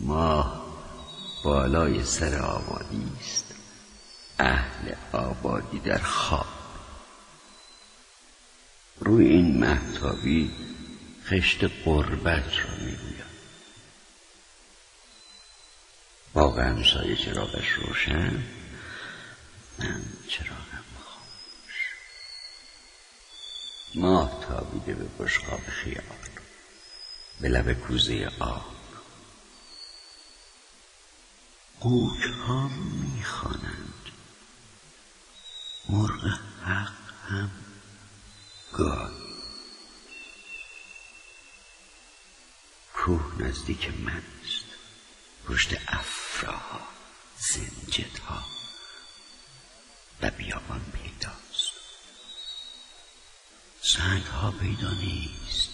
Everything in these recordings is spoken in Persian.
ماه بالای سر آبادی است، اهل آبادی در خواب. روی این مهتابی خشت غربت را می‌گوید. باغ همسایه چراغش روشن، من چراغم خاموش. ماه تابیده به بشقاب خیال، به لب کوزه آب. قوک ها میخوانند، مرغ حق هم گاهی. کوه نزدیک من است، پشت افراها زنجدها و بیابان پیداست. سنگ ها پیدا نیست،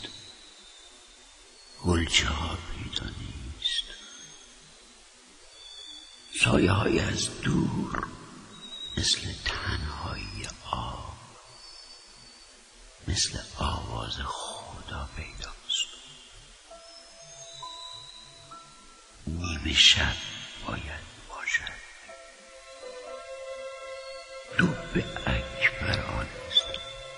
گلچه ها پیدا نیست. سایه های از دور مثل تنهایی آب، مثل آواز خدا پیداست. نیمه شب باید باشد. دب اکبر آن است.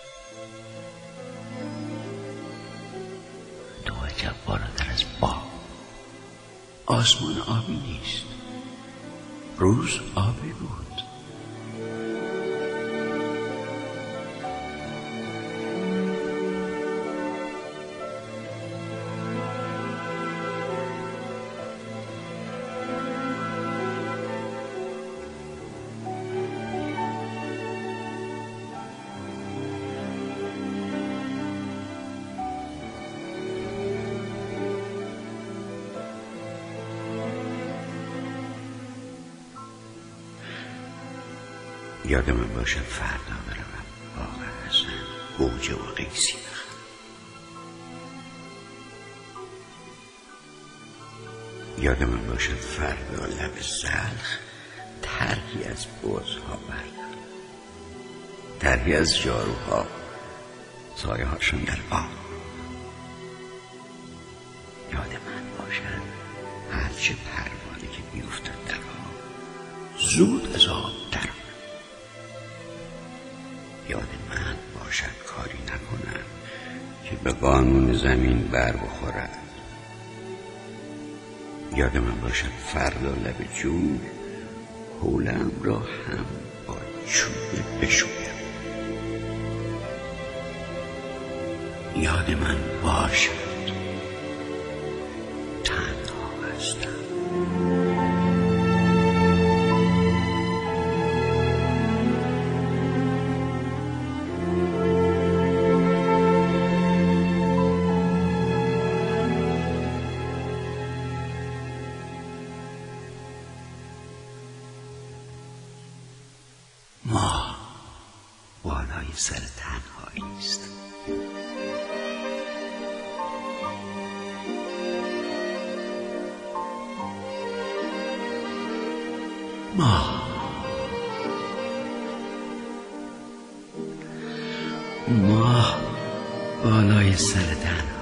دو عجب بالاتر از باغ. آسمان آبی نیست، روز آبی بود. یادم من باشد فردا برم باغ حسن گوجه و قیسی بخرم. یادم من باشد فردا لب زلخ طرحی از بزها بردارم، طرحی از جاروها سایه هاشون در آب. یاد من باشد هرچه پروانه که بیفتد در آب زود از آب در. یاد من باشد کاری نکنم که به قانون زمین بر بخورد. یاد من باشد فردا لب جوی حولم را هم با چوب بشویم. یاد من باشد تنها هستم. ماه بالای سر تنهایی است. ماه بالای سر تنهایی.